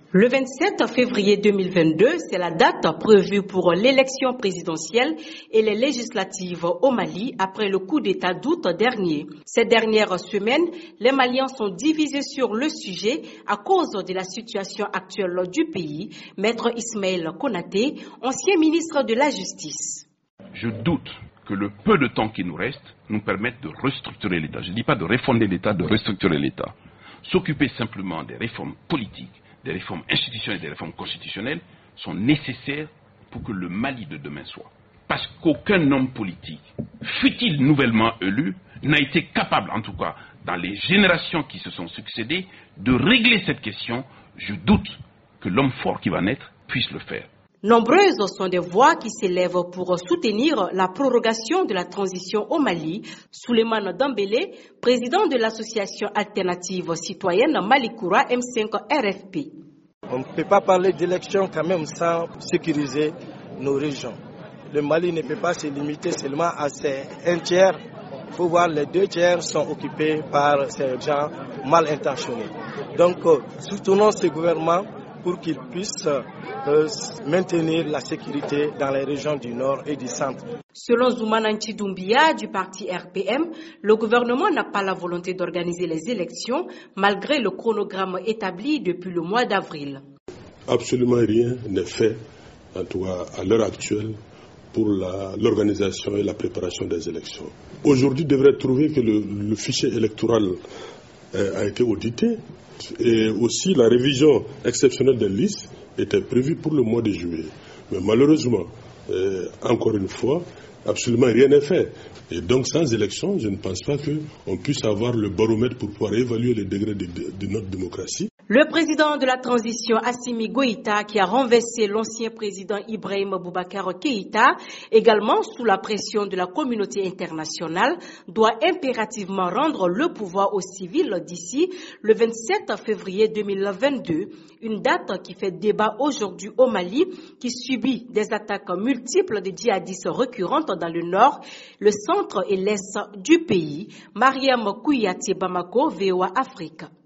Le 27 février 2022, c'est la date prévue pour l'élection présidentielle et les législatives au Mali après le coup d'État d'août dernier. Ces dernières semaines, les Maliens sont divisés sur le sujet à cause de la situation actuelle du pays. Maître Ismaël Konaté, ancien ministre de la Justice. Je doute que le peu de temps qui nous reste nous permette de restructurer l'État. Je ne dis pas de refonder l'État, de restructurer l'État. S'occuper simplement des réformes politiques, des réformes institutionnelles, des réformes constitutionnelles sont nécessaires pour que le Mali de demain soit. Parce qu'aucun homme politique, fût-il nouvellement élu, n'a été capable, en tout cas dans les générations qui se sont succédées, de régler cette question. Je doute que l'homme fort qui va naître puisse le faire. Nombreuses sont des voix qui s'élèvent pour soutenir la prorogation de la transition au Mali. Souleymane Dembélé, président de l'association alternative citoyenne Malikoura M5 RFP. On ne peut pas parler d'élection quand même sans sécuriser nos régions. Le Mali ne peut pas se limiter seulement à ces un tiers. Il faut voir les 2 tiers sont occupés par ces gens mal intentionnés. Donc, soutenons ce gouvernement pour qu'il puisse maintenir la sécurité dans les régions du nord et du centre. Selon Zoumananchi Doumbia du parti RPM, le gouvernement n'a pas la volonté d'organiser les élections malgré le chronogramme établi depuis le mois d'avril. Absolument rien n'est fait, en tout cas à l'heure actuelle, pour l'organisation et la préparation des élections. Aujourd'hui, devrait trouver que le fichier électoral a été audité et aussi la révision exceptionnelle des listes était prévue pour le mois de juillet. Mais malheureusement, encore une fois, absolument rien n'est fait. Et donc sans élection, je ne pense pas qu'on puisse avoir le baromètre pour pouvoir évaluer les degrés de notre démocratie. Le président de la transition, Assimi Goïta, qui a renversé l'ancien président Ibrahim Boubacar Keïta, également sous la pression de la communauté internationale, doit impérativement rendre le pouvoir aux civils d'ici le 27 février 2022, une date qui fait débat aujourd'hui au Mali, qui subit des attaques multiples de djihadistes récurrentes dans le nord, le centre et l'est du pays. Mariam Kouyati Bamako, VOA Afrique.